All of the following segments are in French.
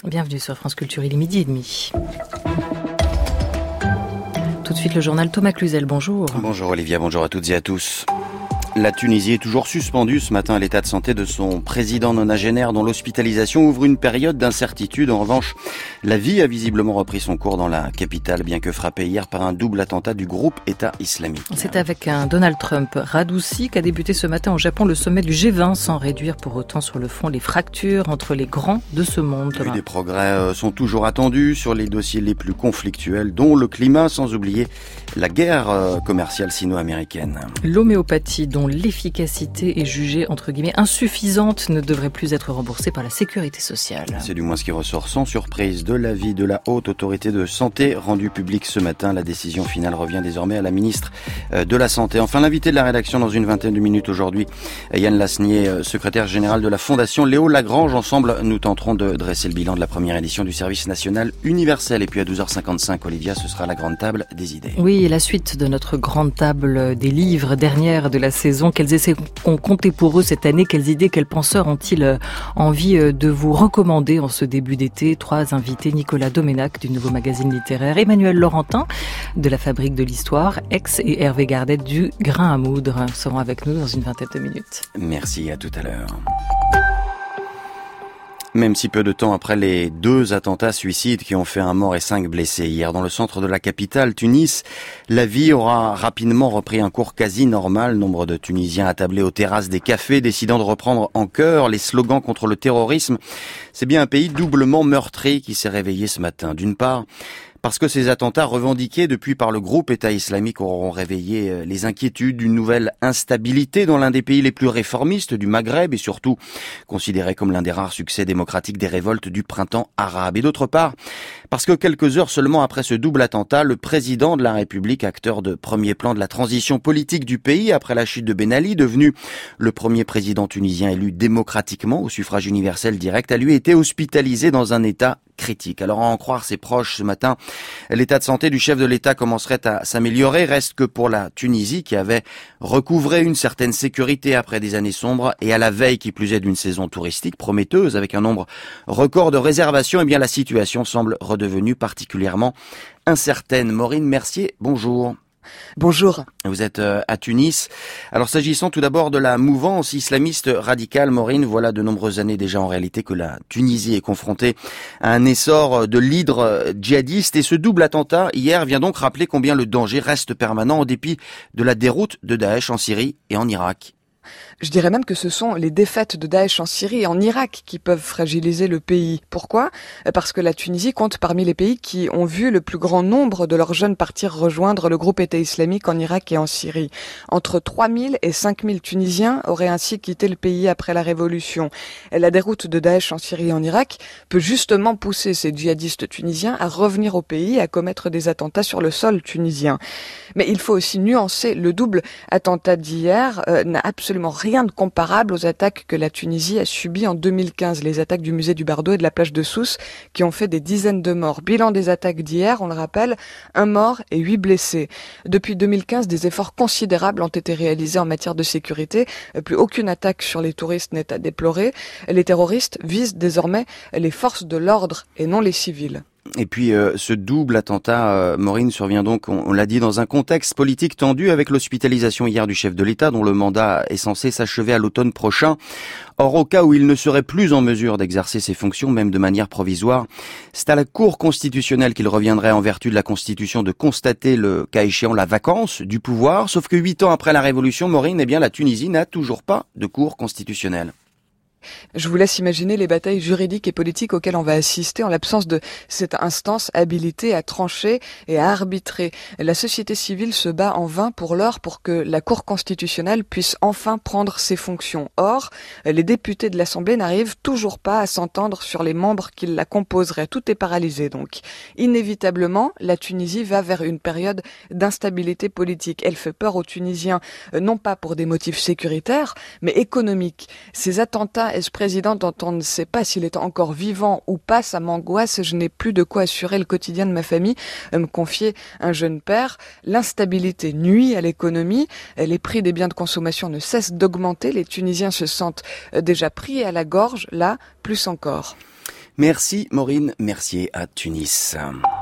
Bienvenue sur France Culture, il est 12h30. Tout de suite le journal Thomas Cluzel, bonjour. Bonjour Olivia, bonjour à toutes et à tous. La Tunisie est toujours suspendue ce matin à l'état de santé de son président nonagénaire dont l'hospitalisation ouvre une période d'incertitude. En revanche, la vie a visiblement repris son cours dans la capitale, bien que frappée hier par un double attentat du groupe État islamique. C'est avec un Donald Trump radouci qu'a débuté ce matin au Japon le sommet du G20, sans réduire pour autant sur le fond les fractures entre les grands de ce monde. Oui, des progrès sont toujours attendus sur les dossiers les plus conflictuels, dont le climat, sans oublier la guerre commerciale sino-américaine. L'homéopathie, dont l'efficacité est jugée entre guillemets insuffisante, ne devrait plus être remboursée par la sécurité sociale. C'est du moins ce qui ressort sans surprise de l'avis de la Haute Autorité de Santé rendu public ce matin. La décision finale revient désormais à la ministre de la Santé. Enfin, l'invité de la rédaction dans une vingtaine de minutes aujourd'hui, Yann Lasnier, secrétaire général de la Fondation Léo Lagrange. Ensemble, nous tenterons de dresser le bilan de la première édition du service national universel. Et puis à 12h55, Olivia, ce sera la grande table des idées. Oui, et la suite de notre grande table des livres dernière de la saison. Quels essais ont compté pour eux cette année? Quelles idées, quels penseurs ont-ils envie de vous recommander en ce début d'été? 3 invités, Nicolas Doménac du Nouveau Magazine Littéraire, Emmanuel Laurentin de la Fabrique de l'Histoire, et Hervé Gardet du Grain à Moudre seront avec nous dans une vingtaine de minutes. Merci, à tout à l'heure. Même si peu de temps après les 2 attentats suicides qui ont fait un mort et 5 blessés hier dans le centre de la capitale, Tunis, la vie aura rapidement repris un cours quasi normal. Nombre de Tunisiens attablés aux terrasses des cafés, décidant de reprendre en chœur les slogans contre le terrorisme. C'est bien un pays doublement meurtri qui s'est réveillé ce matin. D'une part, parce que ces attentats revendiqués depuis par le groupe État islamique auront réveillé les inquiétudes d'une nouvelle instabilité dans l'un des pays les plus réformistes du Maghreb et surtout considéré comme l'un des rares succès démocratiques des révoltes du printemps arabe. Et d'autre part, parce que quelques heures seulement après ce double attentat, le président de la République, acteur de premier plan de la transition politique du pays après la chute de Ben Ali, devenu le premier président tunisien élu démocratiquement au suffrage universel direct, a lui été hospitalisé dans un état critique. Alors à en croire ses proches ce matin, l'état de santé du chef de l'État commencerait à s'améliorer. Reste que pour la Tunisie, qui avait recouvré une certaine sécurité après des années sombres et à la veille qui plus est d'une saison touristique prometteuse avec un nombre record de réservations, eh bien la situation semble redevenue particulièrement incertaine. Maureen Mercier, bonjour. Bonjour. Vous êtes à Tunis. Alors s'agissant tout d'abord de la mouvance islamiste radicale, Maureen, voilà de nombreuses années déjà en réalité que la Tunisie est confrontée à un essor de l'hydre djihadiste et ce double attentat hier vient donc rappeler combien le danger reste permanent en dépit de la déroute de Daesh en Syrie et en Irak. Je dirais même que ce sont les défaites de Daesh en Syrie et en Irak qui peuvent fragiliser le pays. Pourquoi ? Parce que la Tunisie compte parmi les pays qui ont vu le plus grand nombre de leurs jeunes partir rejoindre le groupe État islamique en Irak et en Syrie. Entre 3000 et 5000 Tunisiens auraient ainsi quitté le pays après la révolution. Et la déroute de Daesh en Syrie et en Irak peut justement pousser ces djihadistes tunisiens à revenir au pays et à commettre des attentats sur le sol tunisien. Mais il faut aussi nuancer, le double attentat d'hier n'a absolument rien de comparable aux attaques que la Tunisie a subies en 2015, les attaques du musée du Bardo et de la plage de Sousse qui ont fait des dizaines de morts. Bilan des attaques d'hier, on le rappelle, 1 mort et 8 blessés. Depuis 2015, des efforts considérables ont été réalisés en matière de sécurité. Plus aucune attaque sur les touristes n'est à déplorer. Les terroristes visent désormais les forces de l'ordre et non les civils. Et puis ce double attentat, Maureen, survient donc, on l'a dit, dans un contexte politique tendu avec l'hospitalisation hier du chef de l'État dont le mandat est censé s'achever à l'automne prochain. Or, au cas où il ne serait plus en mesure d'exercer ses fonctions, même de manière provisoire, c'est à la Cour constitutionnelle qu'il reviendrait en vertu de la Constitution de constater le cas échéant la vacance du pouvoir. Sauf que 8 ans après la Révolution, Maureen, eh bien la Tunisie n'a toujours pas de Cour constitutionnelle. Je vous laisse imaginer les batailles juridiques et politiques auxquelles on va assister en l'absence de cette instance habilitée à trancher et à arbitrer. La société civile se bat en vain pour l'heure pour que la Cour constitutionnelle puisse enfin prendre ses fonctions. Or, les députés de l'Assemblée n'arrivent toujours pas à s'entendre sur les membres qui la composeraient. Tout est paralysé donc. Inévitablement, la Tunisie va vers une période d'instabilité politique. Elle fait peur aux Tunisiens, non pas pour des motifs sécuritaires, mais économiques. Ces attentats et ce président dont on ne sait pas s'il est encore vivant ou pas, ça m'angoisse. Je n'ai plus de quoi assurer le quotidien de ma famille, me confier un jeune père. L'instabilité nuit à l'économie. Les prix des biens de consommation ne cessent d'augmenter. Les Tunisiens se sentent déjà pris à la gorge, là, plus encore. Merci Maureen Mercier à Tunis.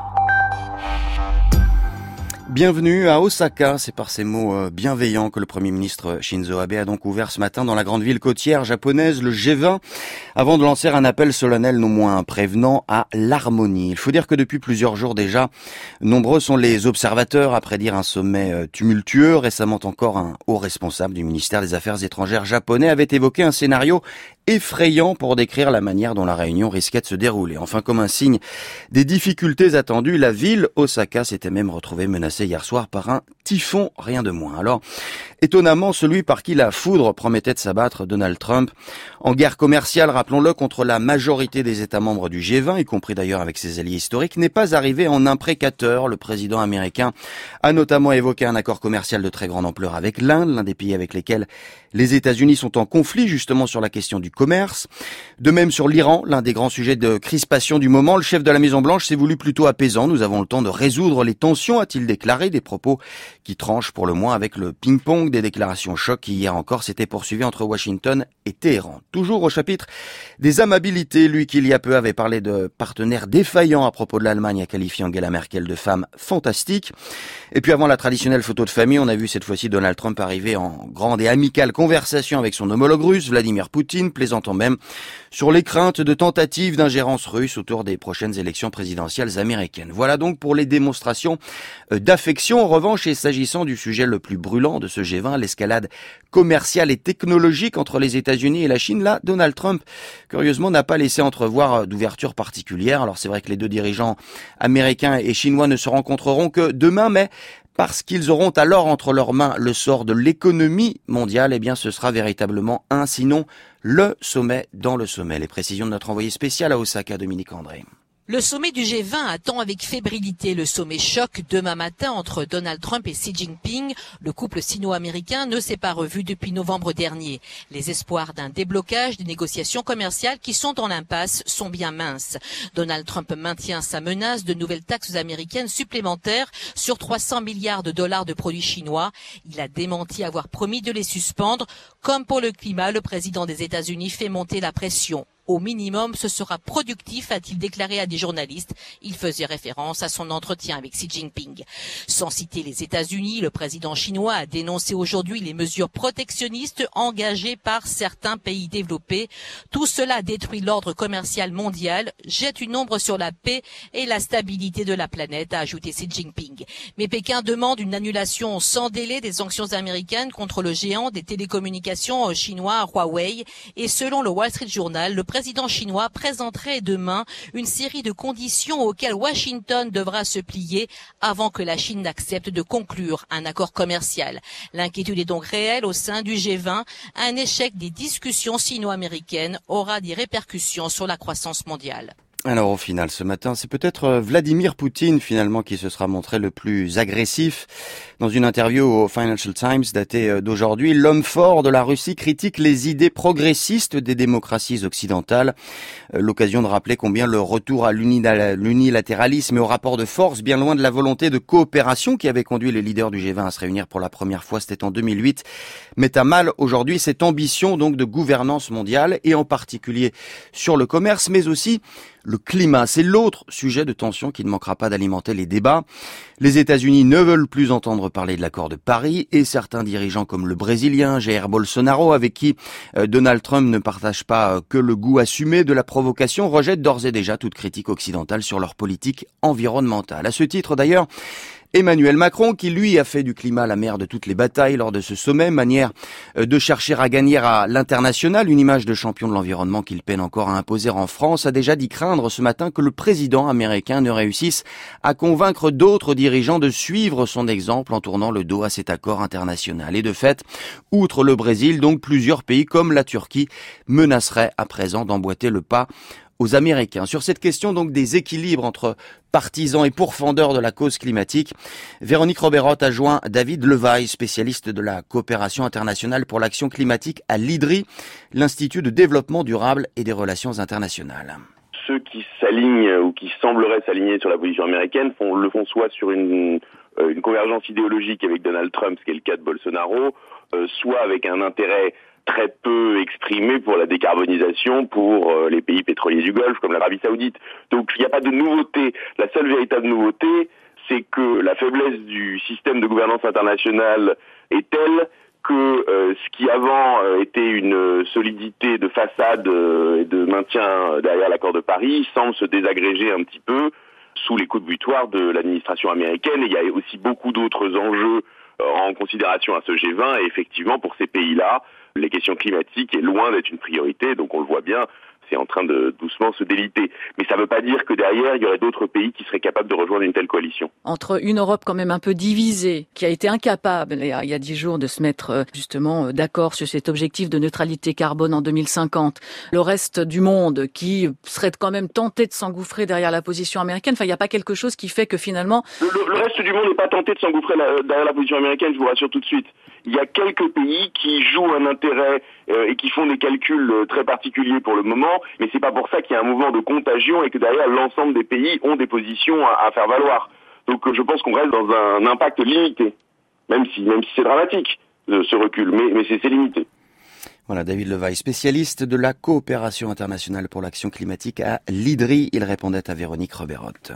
Bienvenue à Osaka, c'est par ces mots bienveillants que le Premier ministre Shinzo Abe a donc ouvert ce matin dans la grande ville côtière japonaise le G20 avant de lancer un appel solennel non moins prévenant à l'harmonie. Il faut dire que depuis plusieurs jours déjà, nombreux sont les observateurs à prédire un sommet tumultueux. Récemment encore, un haut responsable du ministère des Affaires étrangères japonais avait évoqué un scénario effrayant pour décrire la manière dont la réunion risquait de se dérouler. Enfin, comme un signe des difficultés attendues, la ville Osaka s'était même retrouvée menacée hier soir par un typhon, rien de moins. Alors, étonnamment, celui par qui la foudre promettait de s'abattre, Donald Trump, en guerre commerciale, rappelons-le, contre la majorité des États membres du G20, y compris d'ailleurs avec ses alliés historiques, n'est pas arrivé en imprécateur. Le président américain a notamment évoqué un accord commercial de très grande ampleur avec l'Inde, l'un des pays avec lesquels les États-Unis sont en conflit justement sur la question du commerce. De même sur l'Iran, l'un des grands sujets de crispation du moment, le chef de la Maison-Blanche s'est voulu plutôt apaisant. Nous avons le temps de résoudre les tensions, a-t-il déclaré, des propos qui tranchent pour le moins avec le ping-pong des déclarations chocs qui hier encore s'étaient poursuivies entre Washington et Téhéran. Toujours au chapitre des amabilités, lui qui il y a peu avait parlé de partenaires défaillants à propos de l'Allemagne, a qualifié Angela Merkel de femme fantastique. Et puis avant la traditionnelle photo de famille, on a vu cette fois-ci Donald Trump arriver en grande et amicale conversation avec son homologue russe, Vladimir Poutine, plaisantant même sur les craintes de tentatives d'ingérence russe autour des prochaines élections présidentielles américaines. Voilà donc pour les démonstrations d'affection. En revanche, et s'agissant du sujet le plus brûlant de ce G20, l'escalade commerciale et technologique entre les États-Unis et la Chine, là, Donald Trump, curieusement, n'a pas laissé entrevoir d'ouverture particulière. Alors c'est vrai que les deux dirigeants américains et chinois ne se rencontreront que demain, mais parce qu'ils auront alors entre leurs mains le sort de l'économie mondiale, eh bien ce sera véritablement un, sinon le sommet dans le sommet. Les précisions de notre envoyé spécial à Osaka, Dominique André. Le sommet du G20 attend avec fébrilité le sommet choc demain matin entre Donald Trump et Xi Jinping. Le couple sino-américain ne s'est pas revu depuis novembre dernier. Les espoirs d'un déblocage des négociations commerciales qui sont en impasse sont bien minces. Donald Trump maintient sa menace de nouvelles taxes américaines supplémentaires sur 300 milliards de dollars de produits chinois. Il a démenti avoir promis de les suspendre. Comme pour le climat, le président des États-Unis fait monter la pression. Au minimum, ce sera productif, a-t-il déclaré à des journalistes. Il faisait référence à son entretien avec Xi Jinping. Sans citer les États-Unis, le président chinois a dénoncé aujourd'hui les mesures protectionnistes engagées par certains pays développés. Tout cela détruit l'ordre commercial mondial, jette une ombre sur la paix et la stabilité de la planète, a ajouté Xi Jinping. Mais Pékin demande une annulation sans délai des sanctions américaines contre le géant des télécommunications chinois Huawei. Et selon le Wall Street Journal, le président chinois présenterait demain une série de conditions auxquelles Washington devra se plier avant que la Chine n'accepte de conclure un accord commercial. L'inquiétude est donc réelle au sein du G20. Un échec des discussions sino-américaines aura des répercussions sur la croissance mondiale. Alors au final, ce matin, c'est peut-être Vladimir Poutine finalement qui se sera montré le plus agressif. Dans une interview au Financial Times datée d'aujourd'hui, l'homme fort de la Russie critique les idées progressistes des démocraties occidentales. L'occasion de rappeler combien le retour à l'unilatéralisme et au rapport de force, bien loin de la volonté de coopération qui avait conduit les leaders du G20 à se réunir pour la première fois, c'était en 2008, met à mal aujourd'hui cette ambition donc de gouvernance mondiale et en particulier sur le commerce, mais aussi le climat. C'est l'autre sujet de tension qui ne manquera pas d'alimenter les débats. Les États-Unis ne veulent plus entendre parler de l'accord de Paris et certains dirigeants comme le Brésilien Jair Bolsonaro, avec qui Donald Trump ne partage pas que le goût assumé de la provocation, rejettent d'ores et déjà toute critique occidentale sur leur politique environnementale. À ce titre d'ailleurs, Emmanuel Macron, qui lui a fait du climat la mère de toutes les batailles lors de ce sommet, manière de chercher à gagner à l'international une image de champion de l'environnement qu'il peine encore à imposer en France, a déjà dit craindre ce matin que le président américain ne réussisse à convaincre d'autres dirigeants de suivre son exemple en tournant le dos à cet accord international. Et de fait, outre le Brésil, donc plusieurs pays comme la Turquie menaceraient à présent d'emboîter le pas aux Américains. Sur cette question donc des équilibres entre partisans et pourfendeurs de la cause climatique, Véronique Roberotte a joint David Levaille, spécialiste de la coopération internationale pour l'action climatique à l'IDRI, l'Institut de développement durable et des relations internationales. Ceux qui s'alignent ou qui sembleraient s'aligner sur la position américaine le font soit sur une convergence idéologique avec Donald Trump, ce qui est le cas de Bolsonaro, soit avec un intérêt très peu exprimé pour la décarbonisation pour les pays pétroliers du Golfe comme l'Arabie Saoudite. Donc il n'y a pas de nouveauté. La seule véritable nouveauté, c'est que la faiblesse du système de gouvernance internationale est telle que ce qui avant était une solidité de façade et de maintien derrière l'accord de Paris semble se désagréger un petit peu sous les coups de butoir de l'administration américaine. Et il y a aussi beaucoup d'autres enjeux en considération à ce G20. Et effectivement, pour ces pays-là, les questions climatiques est loin d'être une priorité. Donc on le voit bien, c'est en train de doucement se déliter. Mais ça ne veut pas dire que derrière, il y aurait d'autres pays qui seraient capables de rejoindre une telle coalition. Entre une Europe quand même un peu divisée, qui a été incapable, il y a 10 jours, de se mettre justement d'accord sur cet objectif de neutralité carbone en 2050, le reste du monde qui serait quand même tenté de s'engouffrer derrière la position américaine, il n'y a pas quelque chose qui fait que finalement... Le reste du monde n'est pas tenté de s'engouffrer derrière la position américaine, je vous rassure tout de suite. Il y a quelques pays qui jouent un intérêt et qui font des calculs très particuliers pour le moment, mais c'est pas pour ça qu'il y a un mouvement de contagion et que derrière l'ensemble des pays ont des positions à faire valoir. Donc je pense qu'on reste dans un impact limité, même si c'est dramatique ce recul, mais c'est limité. Voilà, David Levaille, spécialiste de la coopération internationale pour l'action climatique à l'IDRI. Il répondait à Véronique Roberotte.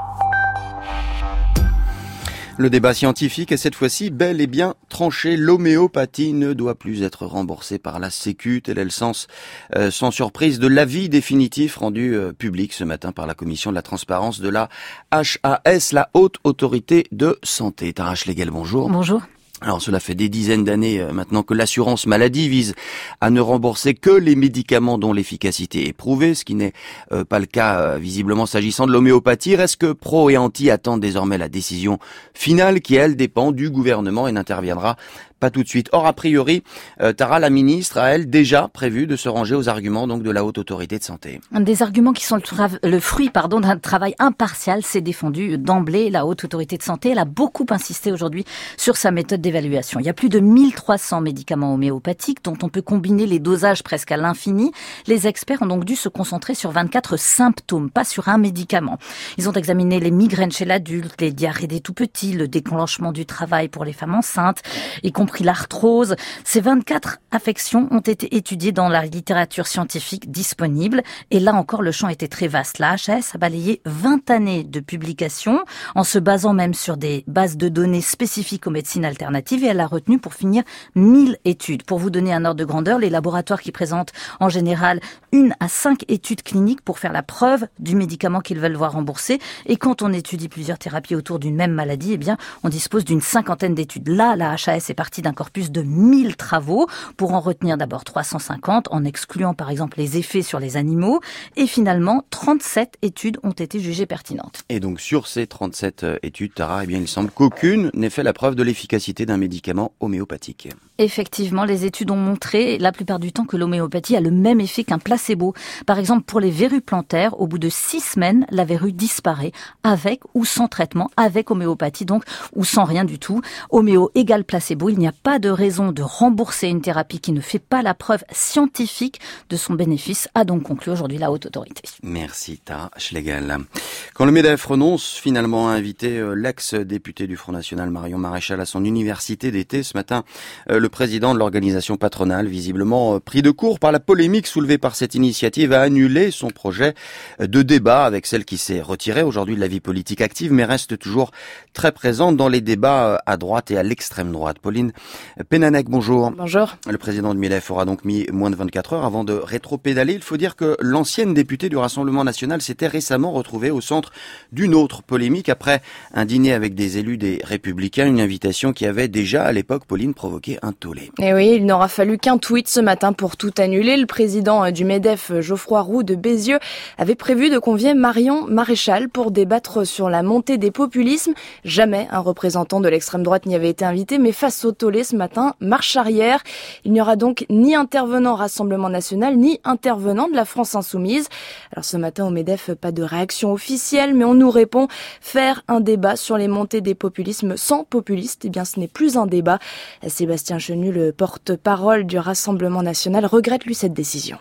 Le débat scientifique est cette fois-ci bel et bien tranché. L'homéopathie ne doit plus être remboursée par la Sécu. Tel est le sens, sans surprise, de l'avis définitif rendu public ce matin par la Commission de la transparence de la HAS, la Haute Autorité de Santé. Tara Schlegel, bonjour. Bonjour. Alors cela fait des dizaines d'années maintenant que l'assurance maladie vise à ne rembourser que les médicaments dont l'efficacité est prouvée, ce qui n'est pas le cas visiblement s'agissant de l'homéopathie. Reste que pro et anti attendent désormais la décision finale qui, elle, dépend du gouvernement et n'interviendra pas tout de suite. Or, a priori, Tara, la ministre, a elle déjà prévu de se ranger aux arguments donc de la Haute Autorité de Santé. Des arguments qui sont le fruit d'un travail impartial, s'est défendu d'emblée la Haute Autorité de Santé. Elle a beaucoup insisté aujourd'hui sur sa méthode d'évaluation. Il y a plus de 1300 médicaments homéopathiques dont on peut combiner les dosages presque à l'infini. Les experts ont donc dû se concentrer sur 24 symptômes, pas sur un médicament. Ils ont examiné les migraines chez l'adulte, les diarrhées des tout-petits, le déclenchement du travail pour les femmes enceintes, y compris l'arthrose. Ces 24 affections ont été étudiées dans la littérature scientifique disponible. Et là encore, le champ était très vaste. La HAS a balayé 20 années de publications en se basant même sur des bases de données spécifiques aux médecines alternatives et elle a retenu pour finir 1000 études. Pour vous donner un ordre de grandeur, les laboratoires qui présentent en général 1 à 5 études cliniques pour faire la preuve du médicament qu'ils veulent voir remboursé. Et quand on étudie plusieurs thérapies autour d'une même maladie, eh bien, on dispose d'une 50aine d'études. Là, la HAS est partie d'un corpus de 1000 travaux pour en retenir d'abord 350 en excluant par exemple les effets sur les animaux et finalement 37 études ont été jugées pertinentes. Et donc sur ces 37 études, Tara, eh bien il semble qu'aucune n'ait fait la preuve de l'efficacité d'un médicament homéopathique. Effectivement, les études ont montré la plupart du temps que l'homéopathie a le même effet qu'un placebo. Par exemple, pour les verrues plantaires, au bout de 6 semaines, la verrue disparaît avec ou sans traitement, avec homéopathie donc, ou sans rien du tout. Homéo égale placebo, il n'y a pas de raison de rembourser une thérapie qui ne fait pas la preuve scientifique de son bénéfice, a donc conclu aujourd'hui la Haute Autorité. Merci Tara Schlegel. Quand le MEDEF renonce finalement à inviter l'ex-député du Front National Marion Maréchal à son université d'été ce matin, le président de l'organisation patronale, visiblement pris de court par la polémique soulevée par cette initiative, a annulé son projet de débat avec celle qui s'est retirée aujourd'hui de la vie politique active, mais reste toujours très présente dans les débats à droite et à l'extrême droite. Pauline Pénanec, bonjour. Bonjour. Le président du MEDEF aura donc mis moins de 24 heures avant de rétro-pédaler. Il faut dire que l'ancienne députée du Rassemblement national s'était récemment retrouvée au centre d'une autre polémique après un dîner avec des élus des Républicains, une invitation qui avait déjà à l'époque, Pauline, provoqué un tollé. Et oui, il n'aura fallu qu'un tweet ce matin pour tout annuler. Le président du MEDEF, Geoffroy Roux de Bézieux, avait prévu de convier Marion Maréchal pour débattre sur la montée des populismes. Jamais un représentant de l'extrême droite n'y avait été invité, mais face au tollé ce matin, marche arrière. Il n'y aura donc ni intervenant Rassemblement national, ni intervenant de la France insoumise. Alors ce matin au MEDEF, pas de réaction officielle, mais on nous répond faire un débat sur les montées des populismes sans populistes. Eh bien, ce n'est plus un débat. Sébastien Chenu, le porte-parole du Rassemblement national, regrette lui cette décision.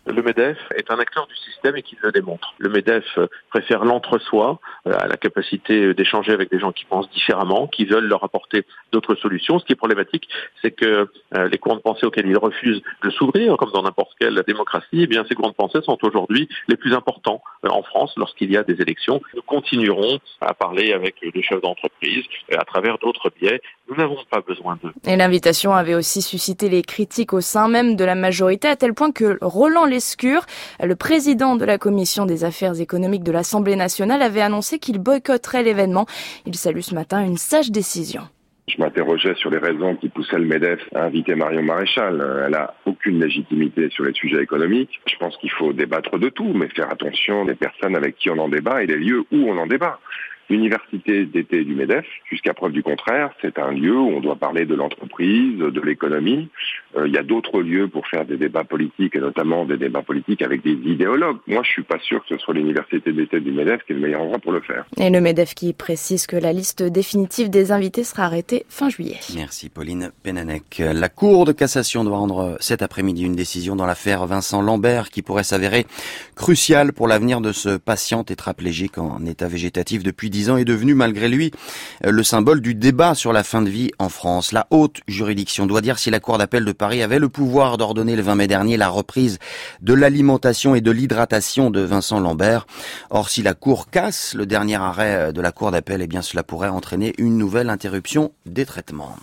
Le MEDEF est un acteur du système et qu'il le démontre. Le MEDEF préfère l'entre-soi, à la capacité d'échanger avec des gens qui pensent différemment, qui veulent leur apporter d'autres solutions. Ce qui est problématique, c'est que les courants de pensée auxquels ils refusent de s'ouvrir, comme dans n'importe quelle démocratie, eh bien ces courants de pensée sont aujourd'hui les plus importants en France lorsqu'il y a des élections. Nous continuerons à parler avec les chefs d'entreprise à travers d'autres biais. Nous n'avons pas besoin d'eux. Et l'invitation avait aussi suscité les critiques au sein même de la majorité, à tel point que Roland Lescure, le président de la commission des affaires économiques de l'Assemblée nationale, avait annoncé qu'il boycotterait l'événement. Il salue ce matin une sage décision. Je m'interrogeais sur les raisons qui poussaient le MEDEF à inviter Marion Maréchal. Elle n'a aucune légitimité sur les sujets économiques. Je pense qu'il faut débattre de tout, mais faire attention des personnes avec qui on en débat et des lieux où on en débat. L'université d'été du MEDEF, jusqu'à preuve du contraire, c'est un lieu où on doit parler de l'entreprise, de l'économie. Il y a d'autres lieux pour faire des débats politiques, et notamment des débats politiques avec des idéologues. Moi, je suis pas sûr que ce soit l'université d'été du MEDEF qui est le meilleur endroit pour le faire. Et le MEDEF qui précise que la liste définitive des invités sera arrêtée fin juillet. Merci Pauline Pénanec. La Cour de cassation doit rendre cet après-midi une décision dans l'affaire Vincent Lambert qui pourrait s'avérer cruciale pour l'avenir de ce patient tétraplégique en état végétatif depuis 10 ans est devenu malgré lui le symbole du débat sur la fin de vie en France. La haute juridiction doit dire si la Cour d'appel de Paris avait le pouvoir d'ordonner le 20 mai dernier la reprise de l'alimentation et de l'hydratation de Vincent Lambert. Or, si la Cour casse le dernier arrêt de la Cour d'appel, eh bien cela pourrait entraîner une nouvelle interruption des traitements.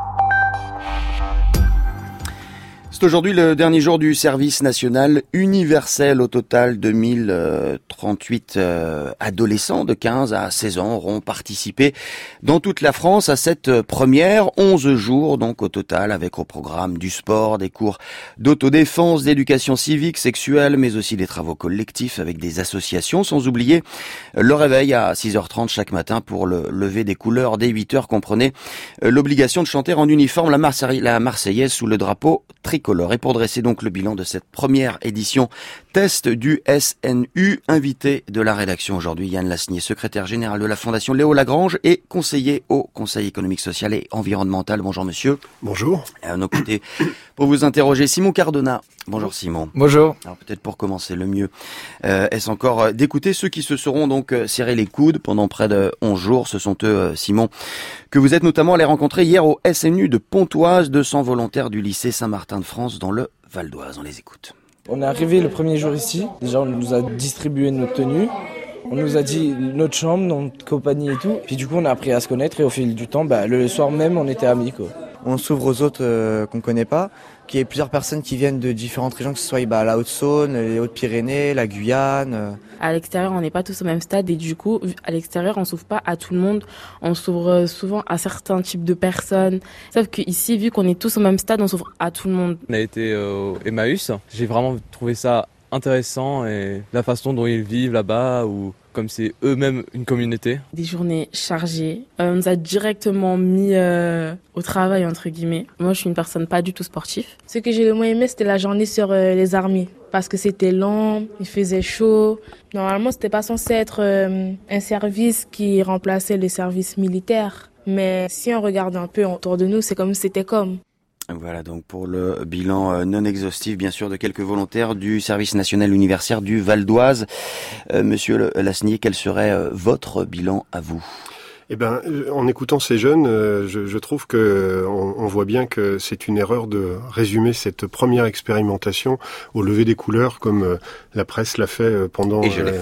C'est aujourd'hui le dernier jour du service national universel. Au total, 2038 adolescents de 15 à 16 ans auront participé dans toute la France à cette première. 11 jours donc au total, avec au programme du sport, des cours d'autodéfense, d'éducation civique, sexuelle, mais aussi des travaux collectifs avec des associations, sans oublier le réveil à 6h30 chaque matin pour le lever des couleurs. Dès 8h, comprenez l'obligation de chanter en uniforme la Marseillaise sous le drapeau tricolore. Et pour dresser donc le bilan de cette première édition test du SNU, invité de la rédaction aujourd'hui, Yann Lasnier, secrétaire général de la Fondation Léo Lagrange et conseiller au Conseil économique, social et environnemental. Bonjour monsieur. Bonjour. À nos côtés, pour vous interroger, Simon Cardona. Bonjour Simon. Bonjour. Alors peut-être pour commencer, le mieux est-ce encore d'écouter ceux qui se seront donc serrés les coudes pendant près de 11 jours. Ce sont eux, Simon, que vous êtes notamment allé rencontrer hier au SNU de Pontoise, 200 volontaires du lycée Saint-Martin de France dans le Val d'Oise. On les écoute. On est arrivé le premier jour ici. Déjà, on nous a distribué notre tenue. On nous a dit notre chambre, notre compagnie et tout. Puis du coup, on a appris à se connaître et au fil du temps, le soir même, on était amis, quoi. On s'ouvre aux autres qu'on connaît pas, qu'il y ait plusieurs personnes qui viennent de différentes régions, que ce soit la Haute-Saône, les Hautes-Pyrénées, la Guyane. À l'extérieur, on n'est pas tous au même stade et du coup, à l'extérieur, on s'ouvre pas à tout le monde. On s'ouvre souvent à certains types de personnes. Sauf qu'ici, vu qu'on est tous au même stade, on s'ouvre à tout le monde. On a été au Emmaüs. J'ai vraiment trouvé ça intéressant et la façon dont ils vivent là-bas ou comme c'est eux-mêmes une communauté. Des journées chargées. On nous a directement mis au travail, entre guillemets. Moi, je suis une personne pas du tout sportive. Ce que j'ai le moins aimé, c'était la journée sur les armées. Parce que c'était long, il faisait chaud. Normalement, c'était pas censé être un service qui remplaçait les services militaires. Mais si on regarde un peu autour de nous, c'est comme c'était comme. Voilà donc pour le bilan non exhaustif bien sûr de quelques volontaires du service national universel du Val d'Oise. Monsieur Lasnier, quel serait votre bilan à vous ? Eh ben, en écoutant ces jeunes, je trouve que on voit bien que c'est une erreur de résumer cette première expérimentation au lever des couleurs comme la presse l'a fait pendant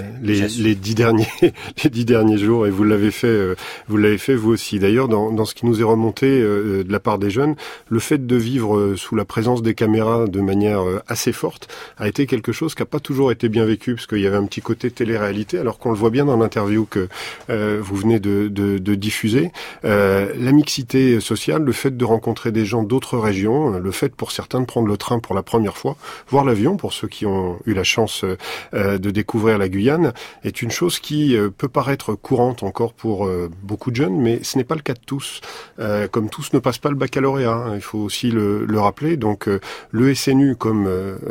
les 10 derniers jours, et vous l'avez fait vous aussi. D'ailleurs, dans ce qui nous est remonté de la part des jeunes, le fait de vivre sous la présence des caméras de manière assez forte a été quelque chose qui n'a pas toujours été bien vécu, parce qu'il y avait un petit côté télé-réalité, alors qu'on le voit bien dans l'interview que vous venez de diffuser. La mixité sociale, le fait de rencontrer des gens d'autres régions, le fait pour certains de prendre le train pour la première fois, voire l'avion pour ceux qui ont eu la chance de découvrir la Guyane, est une chose qui peut paraître courante encore pour beaucoup de jeunes, mais ce n'est pas le cas de tous. Comme tous ne passent pas le baccalauréat, il faut aussi le rappeler. Donc le SNU comme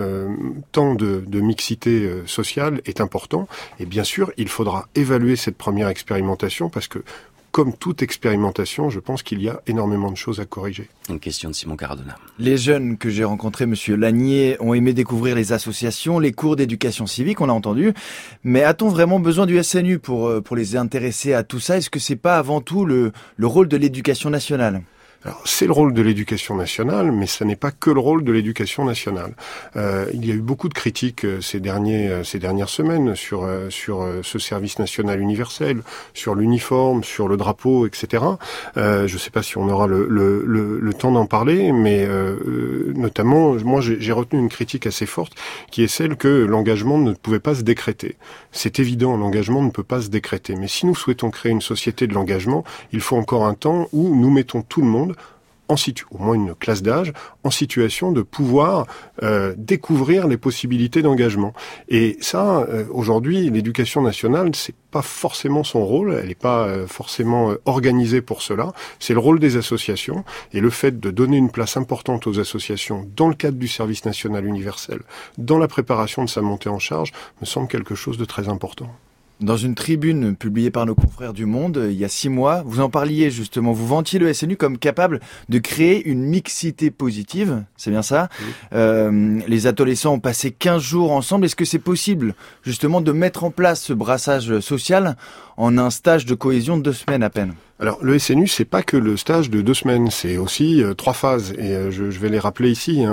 temps de mixité sociale est important, et bien sûr il faudra évaluer cette première expérimentation, parce que comme toute expérimentation, je pense qu'il y a énormément de choses à corriger. Une question de Simon Caradonna. Les jeunes que j'ai rencontrés, Monsieur Lanier, ont aimé découvrir les associations, les cours d'éducation civique, on l'a entendu. Mais a-t-on vraiment besoin du SNU pour les intéresser à tout ça? Est-ce que c'est pas avant tout le rôle de l'éducation nationale? Alors, c'est le rôle de l'éducation nationale, mais ça n'est pas que le rôle de l'éducation nationale. Il y a eu beaucoup de critiques ces dernières semaines sur ce service national universel, sur l'uniforme, sur le drapeau, etc. Je ne sais pas si on aura le temps d'en parler, mais notamment, moi, j'ai retenu une critique assez forte, qui est celle que l'engagement ne pouvait pas se décréter. C'est évident, l'engagement ne peut pas se décréter. Mais si nous souhaitons créer une société de l'engagement, il faut encore un temps où nous mettons tout le monde au moins une classe d'âge, en situation de pouvoir découvrir les possibilités d'engagement. Et ça, aujourd'hui, l'éducation nationale, c'est pas forcément son rôle, elle n'est pas forcément organisée pour cela. C'est le rôle des associations, et le fait de donner une place importante aux associations dans le cadre du service national universel, dans la préparation de sa montée en charge, me semble quelque chose de très important. Dans une tribune publiée par nos confrères du Monde, il y a 6 mois, vous en parliez justement, vous vantiez le SNU comme capable de créer une mixité positive, c'est bien ça? Oui. Les adolescents ont passé 15 jours ensemble, est-ce que c'est possible justement de mettre en place ce brassage social en un stage de cohésion de 2 semaines à peine? Alors, le SNU, c'est pas que le stage de 2 semaines, c'est aussi 3 phases, et je vais les rappeler ici.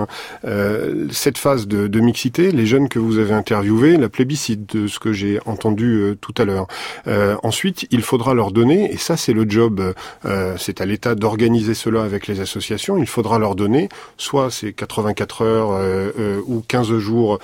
Cette phase de mixité, les jeunes que vous avez interviewés, la plébiscite de ce que j'ai entendu tout à l'heure. Ensuite, il faudra leur donner, et ça c'est le job, c'est à l'État d'organiser cela avec les associations, il faudra leur donner, soit c'est 84 heures ou 15 jours,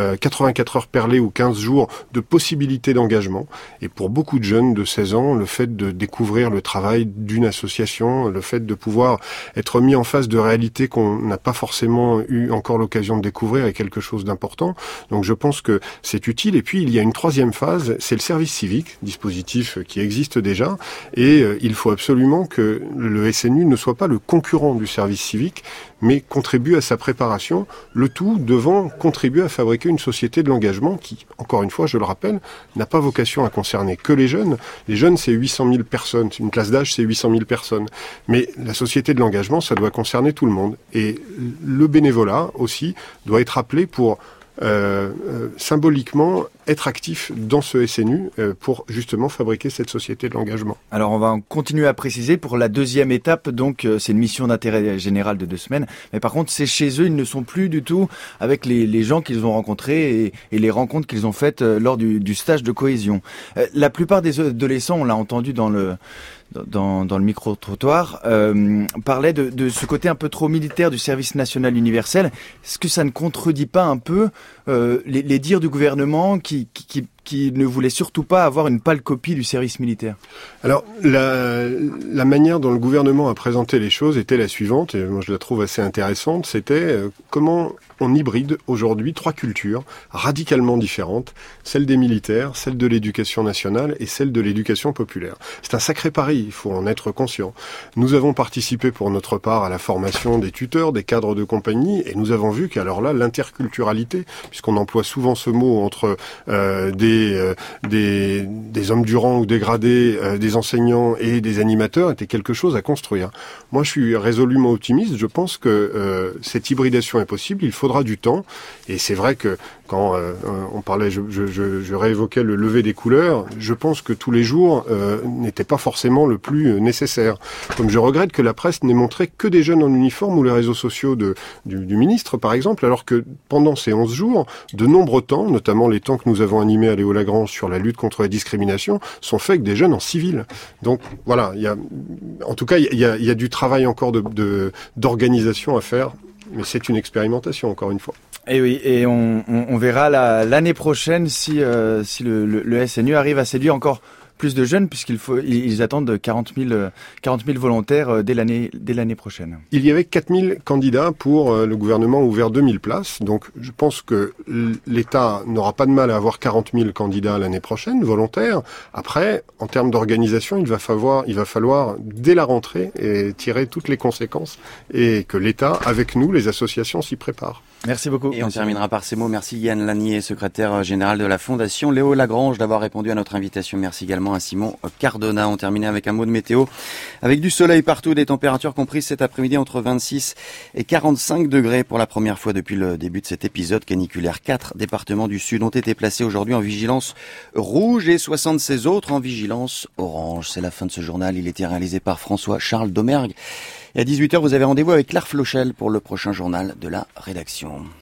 84 heures perlées ou 15 jours de possibilités d'engagement. Et pour beaucoup de jeunes de 16 ans, le fait de découvrir le travail d'une association, le fait de pouvoir être mis en face de réalités qu'on n'a pas forcément eu encore l'occasion de découvrir est quelque chose d'important. Donc je pense que c'est utile. Et puis il y a une 3e phase, c'est le service civique, dispositif qui existe déjà. Et il faut absolument que le SNU ne soit pas le concurrent du service civique, mais contribue à sa préparation, le tout devant contribuer à fabriquer une société de l'engagement qui, encore une fois, je le rappelle, n'a pas vocation à concerner que les jeunes. Les jeunes, c'est 800 000 personnes. Une classe d'âge, c'est 800 000 personnes. Mais la société de l'engagement, ça doit concerner tout le monde. Et le bénévolat, aussi, doit être appelé pour symboliquement être actif dans ce SNU pour justement fabriquer cette société de l'engagement. Alors on va continuer à préciser pour la 2e étape, donc c'est une mission d'intérêt général de 2 semaines, mais par contre c'est chez eux, ils ne sont plus du tout avec les gens qu'ils ont rencontrés et les rencontres qu'ils ont faites lors du stage de cohésion. La plupart des adolescents, on l'a entendu dans le micro-trottoir, parlait de ce côté un peu trop militaire du service national universel. Est-ce que ça ne contredit pas un peu les dires du gouvernement qui ne voulait surtout pas avoir une pâle copie du service militaire? Alors, la manière dont le gouvernement a présenté les choses était la suivante, et moi je la trouve assez intéressante, c'était comment on hybride aujourd'hui 3 cultures radicalement différentes, celle des militaires, celle de l'éducation nationale et celle de l'éducation populaire. C'est un sacré pari, il faut en être conscient. Nous avons participé pour notre part à la formation des tuteurs, des cadres de compagnie, et nous avons vu qu'alors là, l'interculturalité, puisqu'on emploie souvent ce mot entre des hommes du rang ou des gradés, des enseignants et des animateurs, était quelque chose à construire. Moi, je suis résolument optimiste, je pense que cette hybridation est possible, il faudra du temps, et c'est vrai que quand on parlait, je réévoquais le lever des couleurs, je pense que tous les jours n'était pas forcément le plus nécessaire. Comme je regrette que la presse n'ait montré que des jeunes en uniforme ou les réseaux sociaux du ministre, par exemple, alors que pendant ces 11 jours, de nombreux temps, notamment les temps que nous avons animés à Léo Lagrange sur la lutte contre la discrimination, sont faits avec des jeunes en civil. Donc voilà, il y a du travail encore d'organisation à faire, mais c'est une expérimentation, encore une fois. Et oui, et on verra l'année prochaine si le SNU arrive à séduire encore plus de jeunes, puisqu'ils attendent 40 000 volontaires dès l'année prochaine. Il y avait 4 000 candidats pour le gouvernement a ouvert 2 000 places, donc je pense que l'État n'aura pas de mal à avoir 40 000 candidats l'année prochaine, volontaires. Après, en termes d'organisation, il va falloir dès la rentrée, tirer toutes les conséquences et que l'État, avec nous, les associations, s'y préparent. Merci beaucoup. Et on terminera par ces mots. Merci Yann Lanier, secrétaire général de la Fondation Léo Lagrange, d'avoir répondu à notre invitation. Merci également à Simon Cardona. On terminait avec un mot de météo. Avec du soleil partout, des températures comprises cet après-midi entre 26 et 45 degrés pour la première fois depuis le début de cet épisode caniculaire. 4 départements du Sud ont été placés aujourd'hui en vigilance rouge et 76 autres en vigilance orange. C'est la fin de ce journal. Il était réalisé par François-Charles Domergue. Et à 18h, vous avez rendez-vous avec Claire Flochel pour le prochain journal de la rédaction.